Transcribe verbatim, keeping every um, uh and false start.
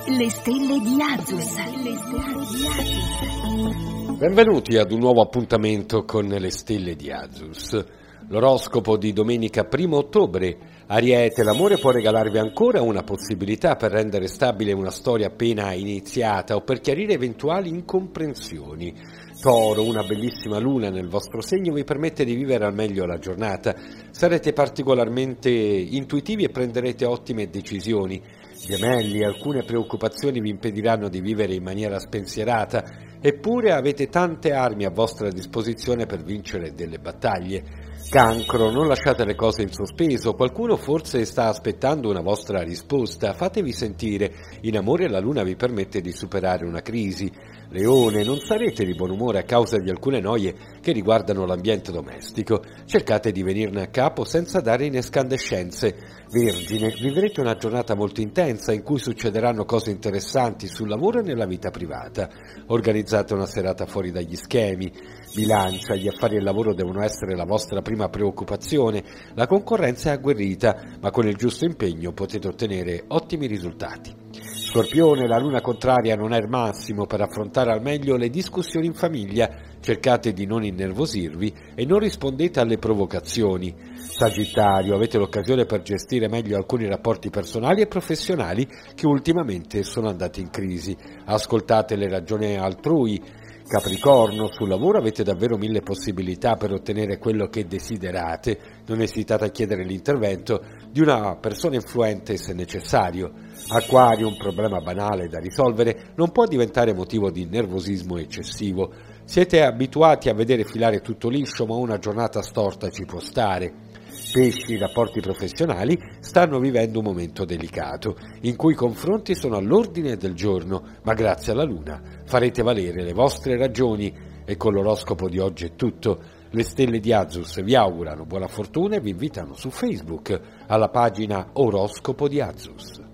Le stelle di Azus. Le stelle di Azus. Benvenuti ad un nuovo appuntamento con le stelle di Azus. L'oroscopo di domenica primo ottobre. Ariete, l'amore può regalarvi ancora una possibilità per rendere stabile una storia appena iniziata o per chiarire eventuali incomprensioni. Toro, una bellissima luna nel vostro segno vi permette di vivere al meglio la giornata. Sarete particolarmente intuitivi e prenderete ottime decisioni. Gemelli, alcune preoccupazioni vi impediranno di vivere in maniera spensierata, eppure avete tante armi a vostra disposizione per vincere delle battaglie. Cancro, non lasciate le cose in sospeso, qualcuno forse sta aspettando una vostra risposta, fatevi sentire, in amore la luna vi permette di superare una crisi. Leone, non sarete di buon umore a causa di alcune noie che riguardano l'ambiente domestico, cercate di venirne a capo senza dare in escandescenze. Vergine, vivrete una giornata molto intensa in cui succederanno cose interessanti sul lavoro e nella vita privata, organizzate una serata fuori dagli schemi. Bilancia, gli affari e il lavoro devono essere la vostra prima preoccupazione, la concorrenza è agguerrita, ma con il giusto impegno potete ottenere ottimi risultati. Scorpione, la luna contraria non è il massimo per affrontare al meglio le discussioni in famiglia, cercate di non innervosirvi e non rispondete alle provocazioni. Sagittario, avete l'occasione per gestire meglio alcuni rapporti personali e professionali che ultimamente sono andati in crisi, ascoltate le ragioni altrui. Capricorno, sul lavoro avete davvero mille possibilità per ottenere quello che desiderate, non esitate a chiedere l'intervento di una persona influente se necessario. Acquario, un problema banale da risolvere non può diventare motivo di nervosismo eccessivo. Siete abituati a vedere filare tutto liscio, ma una giornata storta ci può stare. Pesci, i rapporti professionali stanno vivendo un momento delicato, in cui i confronti sono all'ordine del giorno, ma grazie alla luna farete valere le vostre ragioni. E con l'oroscopo di oggi è tutto. Le stelle di Azus vi augurano buona fortuna e vi invitano su Facebook alla pagina Oroscopo di Azus.